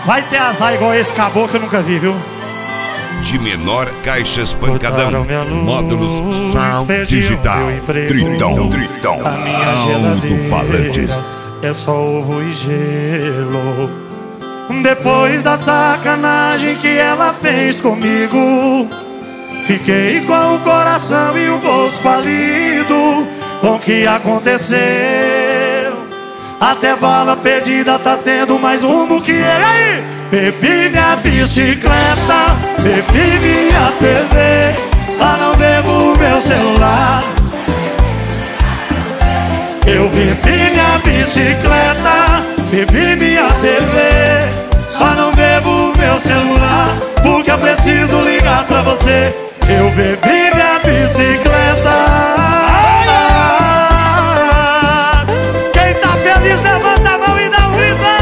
Vai ter azar igual esse caboclo que eu nunca vi, viu? De menor, caixas pancadão. Luz, Módulos Sound Digital. Tritão. A minha Alto-falantes. é só ovo e gelo. Depois da sacanagem que ela fez comigo, fiquei com o coração e o bolso falido. Com o que aconteceu, até bala perdida tá tendo mais rumo que ele. Aí, bebi minha bicicleta, bebi minha TV, só não bebo meu celular. Eu bebi minha bicicleta, bebi minha TV, só não bebo meu celular, porque eu preciso ligar pra você. Eu bebi minha bicicleta. Quem tá feliz levanta a mão e dá um riba.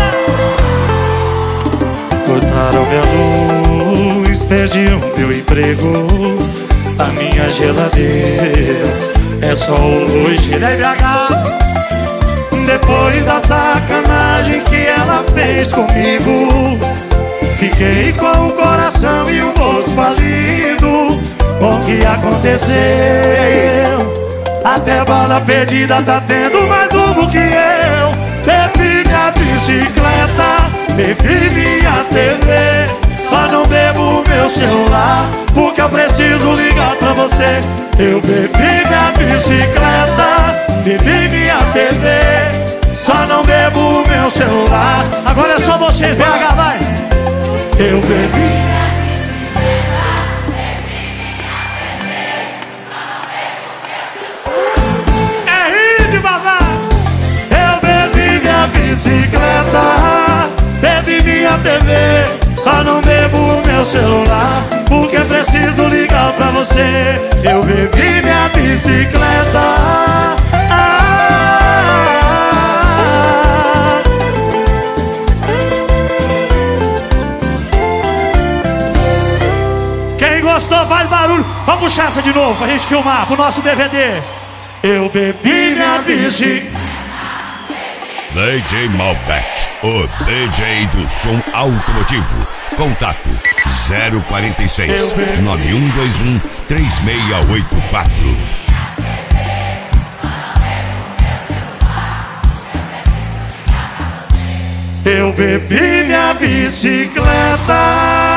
Cortaram minha luz, perdi o meu emprego, a minha geladeira é só hoje, né, BH? Depois da sacanagem que ela fez comigo, fiquei com o coração e o bolso falido. Com o que aconteceu, até bala perdida tá tendo mais rumo que eu. Bebi minha bicicleta, bebi minha TV, só não bebo meu celular, porque eu preciso ligar pra você. Eu bebi minha bicicleta, bebi minha TV, só não bebo meu celular. Agora é só vocês, BH, vai! Eu bebi. É rir de babá! Eu bebi minha bicicleta, bebi minha TV, só não bebo meu celular, porque preciso ligar pra você. Eu bebi minha bicicleta. Quem gostou faz barulho. Vamos puxar essa de novo pra gente filmar pro nosso DVD. Eu bebi minha bicicleta. DJ Malbec, o DJ do som automotivo. Contato 046 9121 3684. Eu bebi minha bicicleta.